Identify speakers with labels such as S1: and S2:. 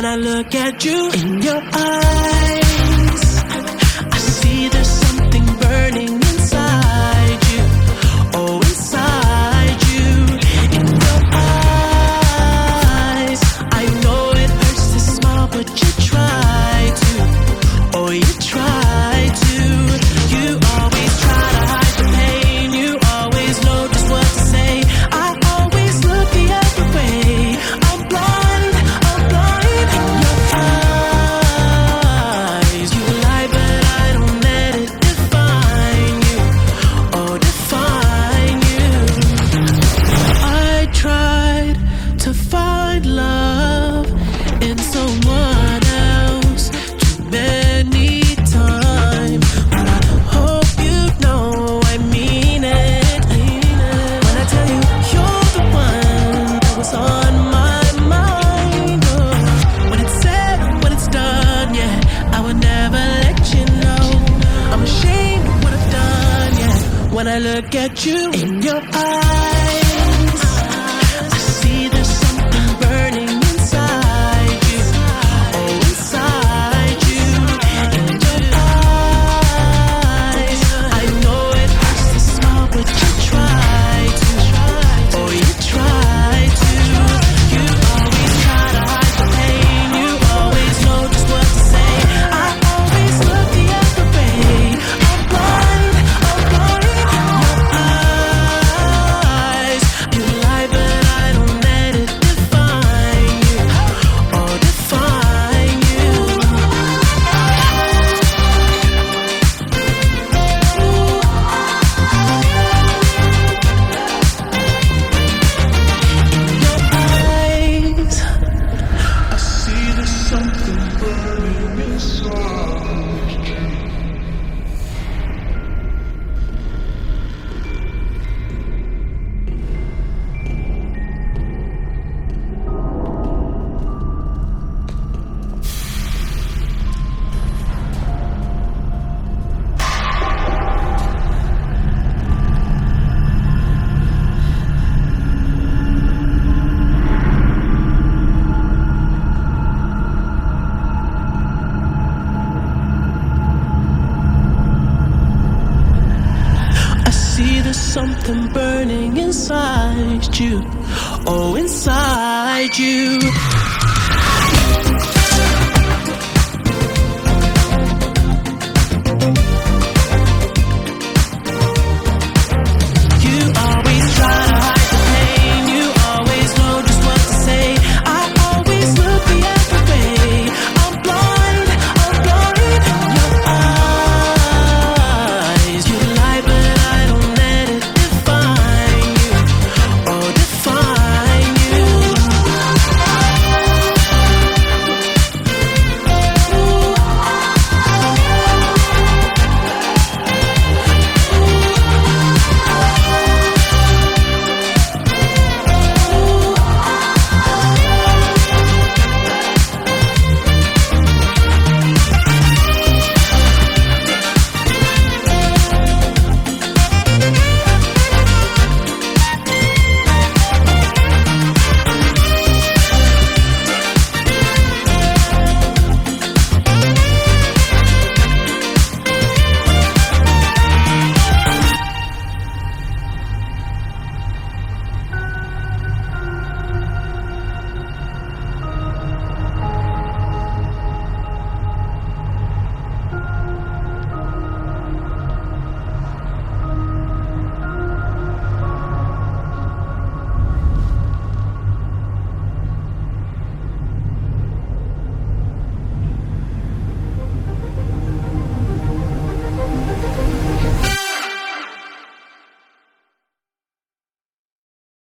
S1: When I look at you in your eyes, I see there's something burning inside you. Oh, inside you. In your eyes, I know it hurts to smile, but you try to. Oh, you try to. You always try to hide the pain. You always know just what to say. I always look the other way. I'm blind in your eyes. You lie, but I don't let it define you. Oh, define you. I tried to find love in someone else too many times, but I hope you know I mean it. When I tell you you're the one that was on my mind. Oh, when it's said, when it's done, yeah, I would never let you know. I'm ashamed of what I've done, yeah. When I look at you in your eyes, I see there's something burning inside you. Oh, inside you. In your eyes, I know it hurts to smile, but you try to. Oh, you try to. You always try to hide the pain. You always know just what to say. I always look the other way. I'm blind in your eyes. You lie, but I don't let it define you. Oh, define you. Eyes, I see there's something burning inside you. I see there's something burning inside you. Oh, inside you.